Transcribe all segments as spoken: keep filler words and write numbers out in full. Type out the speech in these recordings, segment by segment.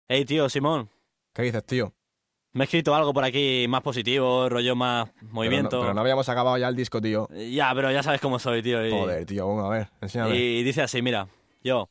Hey, tío, Simón. ¿Qué dices, tío? Me he escrito algo por aquí más positivo, rollo más movimiento. Pero no, pero no habíamos acabado ya el disco, tío. Ya, pero ya sabes cómo soy, tío. Y, Joder, tío, bueno, a ver, enséñame. y dice así, mira, yo.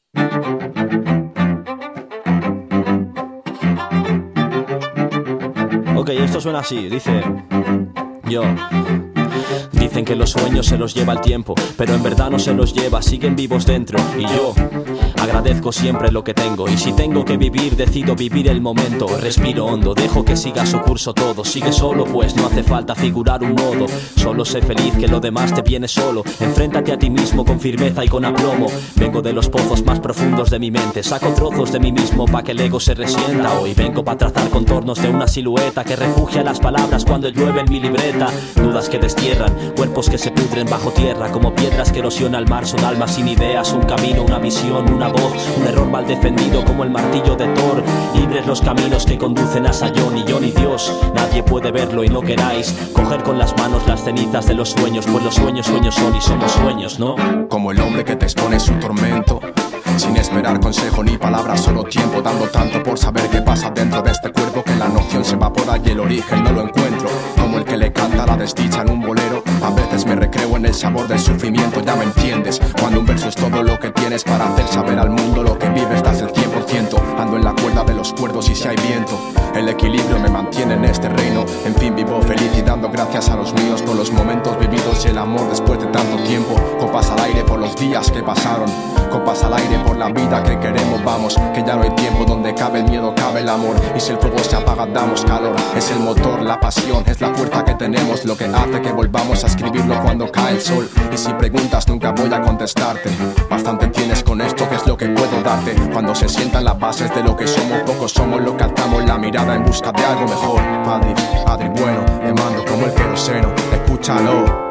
Ok, esto suena así, dice... Yo... Dicen que los sueños se los lleva el tiempo, pero en verdad no se los lleva, siguen vivos dentro. Y yo agradezco siempre lo que tengo, y si tengo que vivir, decido vivir el momento. Respiro hondo, dejo que siga su curso todo. Sigue solo, pues no hace falta figurar un modo. Solo sé feliz, que lo demás te viene solo. Enfréntate a ti mismo con firmeza y con aplomo. Vengo de los pozos más profundos de mi mente, saco trozos de mí mismo pa' que el ego se resienta. Hoy vengo pa' trazar contornos de una silueta que refugia las palabras cuando llueve en mi libreta. Dudas que destierran, cuerpos que se pudren bajo tierra, como piedras que erosiona el mar. Son almas sin ideas, un camino, una visión, una voz, un error mal defendido como el martillo de Thor. Libres los caminos que conducen a Sayón, y yo ni Dios, nadie puede verlo y no queráis coger con las manos las cenizas de los sueños, pues los sueños sueños son y somos sueños, ¿no? Como el hombre que te expone su tormento, sin esperar consejo ni palabras, solo tiempo, dando tanto por saber qué pasa dentro de este cuerpo, que la noción se evapora y el origen no lo encuentro. Como el que le canta la desdicha en un bolero, a veces me recreo en el sabor del sufrimiento. Ya me entiendes, cuando un verso es todo lo que tienes para hacer saber al mundo lo que vives, das el cien por ciento. Ando en la cuerda de los cuerdos y si hay viento, el equilibrio me mantiene en este reino. En fin, vivo feliz y dando gracias a los míos por los momentos vividos y el amor después de tanto tiempo. Copas al aire por los días que pasaron, copas al aire por la vida que queremos. Vamos, que ya no hay tiempo, donde cabe el miedo cabe el amor, y si el fuego se apaga damos calor. Es el motor, la pasión, es la fuerza que tenemos, lo que hace que volvamos a escribirlo cuando cae el sol. Y si preguntas nunca voy a contestarte, bastante tienes con esto que es lo que puedo darte. Cuando se sientan las bases de lo que somos, pocos somos lo que alzamos la mirada en busca de algo mejor. Adri, Adri bueno, te mando como el queroseno, escúchalo.